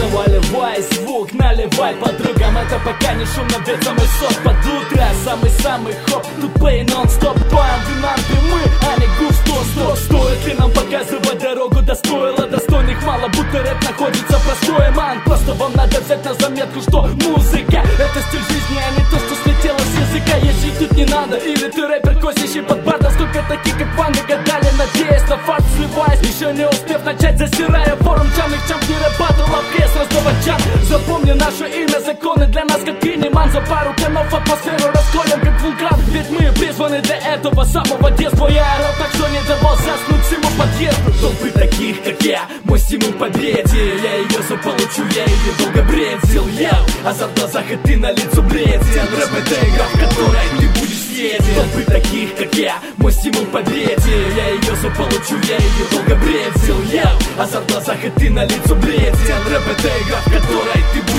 Наливай звук, наливай подругам. Это пока не шумно, ведь самый сок под утро. Самый-самый хоп, тут плей нон-стоп. Пам, динампи мы, а не гуф, стоп. Стоит ли нам показывать дорогу? Да стоило, достойных мало, будто рэп находится простой, ман. Просто вам надо взять на заметку, что музыка — это стиль жизни, а не то, что слетело с языка. Если тут не надо, или ты рэпер, косящий под бардом. Сколько таких, как Ванга, гадали, надеясь на фарт, сливаясь, еще не успев начать, засирая форум чамных чамп, не рэп батл, а КС раздавачан. Запомни наше имя, законы для нас как кинеман. За пару канов атмосферу расколем, как вулкан. Ведь мы призваны для этого с самого детства. Я орал так, что не давал заснуть всему подъезду. Толпы таких, как я, мой стимул победе. Я ее заполучу, я ее долго бредил. Азарт в глазах, и ты на лицо бредил. Рэп — это игра, в которой ты будешь съеден. Толпы таких, как я, мой стимул победе. Я ее заполучу, я ее долго бредил. Азарт в глазах, и ты на лицо бредил. Рэп — это игра, в которой ты